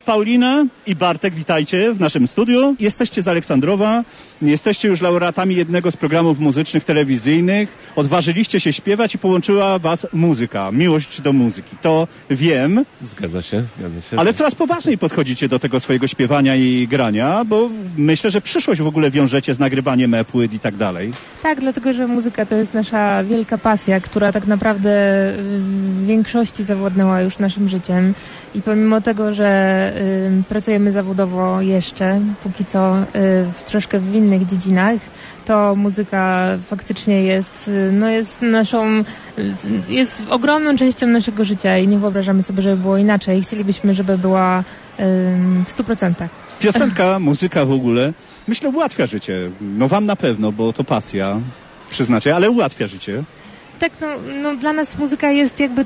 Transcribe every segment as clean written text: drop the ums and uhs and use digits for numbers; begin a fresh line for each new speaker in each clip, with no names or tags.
Paulina i Bartek, witajcie w naszym studiu. Jesteście z Aleksandrowa, jesteście już laureatami jednego z programów muzycznych, telewizyjnych. Odważyliście się śpiewać i połączyła was muzyka, miłość do muzyki. To wiem.
Zgadza się.
Ale coraz poważniej podchodzicie do tego swojego śpiewania i grania, bo myślę, że przyszłość w ogóle wiążecie z nagrywaniem płyt i tak dalej.
Tak, dlatego, że muzyka to jest nasza wielka pasja, która tak naprawdę w większości zawładnęła już naszym życiem. I pomimo tego, że pracujemy zawodowo jeszcze, póki co troszkę w innych dziedzinach, to muzyka faktycznie jest ogromną częścią naszego życia i nie wyobrażamy sobie, żeby było inaczej. Chcielibyśmy, żeby była w 100%.
Piosenka, muzyka w ogóle, myślę, ułatwia życie. No wam na pewno, bo to pasja, przyznacie, ale ułatwia życie.
Tak, no dla nas muzyka jest jakby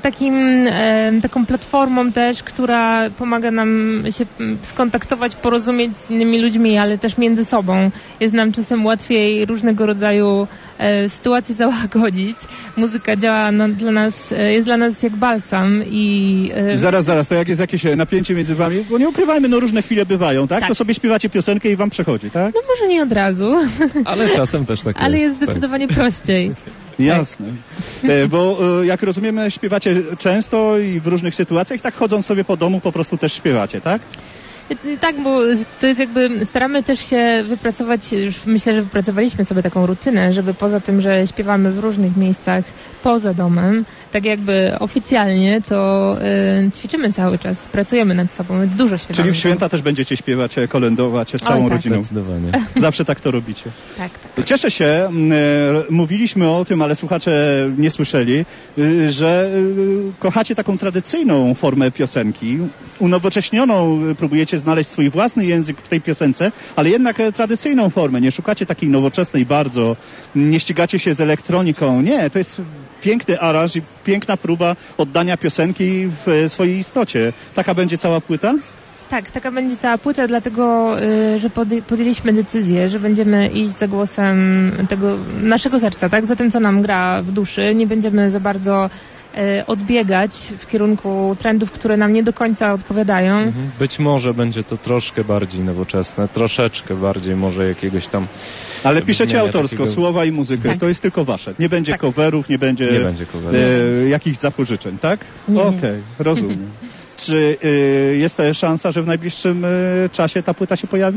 taką platformą też, która pomaga nam się skontaktować, porozumieć z innymi ludźmi, ale też między sobą. Jest nam czasem łatwiej różnego rodzaju sytuacje załagodzić. Muzyka działa jest dla nas jak balsam i...
Zaraz, to jak jest jakieś napięcie między wami, bo nie ukrywajmy, no różne chwile bywają, tak? To sobie śpiewacie piosenkę i wam przechodzi, tak?
No może nie od razu.
Ale czasem też tak jest.
Ale jest zdecydowanie prościej.
Jasne. Bo jak rozumiemy, śpiewacie często i w różnych sytuacjach, tak chodząc sobie po domu po prostu też śpiewacie, tak?
Tak, bo to jest jakby, staramy też się wypracować, już myślę, że wypracowaliśmy sobie taką rutynę, żeby poza tym, że śpiewamy w różnych miejscach poza domem, tak jakby oficjalnie, to ćwiczymy cały czas, pracujemy nad sobą, więc dużo śpiewamy.
Czyli w święta też będziecie śpiewać, kolędować z całą rodziną.
Zdecydowanie.
Zawsze tak to robicie.
Tak.
Cieszę się, mówiliśmy o tym, ale słuchacze nie słyszeli, że kochacie taką tradycyjną formę piosenki, unowocześnioną, próbujecie znaleźć swój własny język w tej piosence, ale jednak tradycyjną formę. Nie szukacie takiej nowoczesnej bardzo, nie ścigacie się z elektroniką. Nie, to jest piękny aranż i piękna próba oddania piosenki w swojej istocie. Taka będzie cała płyta?
Tak, taka będzie cała płyta, dlatego, że podjęliśmy decyzję, że będziemy iść za głosem tego naszego serca, tak? Za tym, co nam gra w duszy. Nie będziemy za bardzo odbiegać w kierunku trendów, które nam nie do końca odpowiadają.
Być może będzie to troszkę bardziej nowoczesne, troszeczkę bardziej może jakiegoś tam...
Ale piszecie autorsko, słowa i muzykę.
Tak.
To jest tylko wasze. Nie będzie coverów, nie będzie jakichś zapożyczeń, tak? Okej, rozumiem. Czy jest szansa, że w najbliższym czasie ta płyta się pojawi?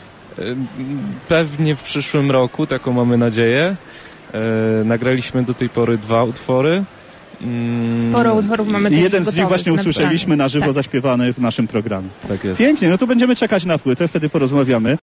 Pewnie w przyszłym roku, taką mamy nadzieję. Nagraliśmy do tej pory 2 utwory.
Sporo utworów mamy też
jeden z nich właśnie usłyszeliśmy na żywo zaśpiewany w naszym programie.
Tak jest.
Pięknie, no to będziemy czekać na płytę, wtedy porozmawiamy.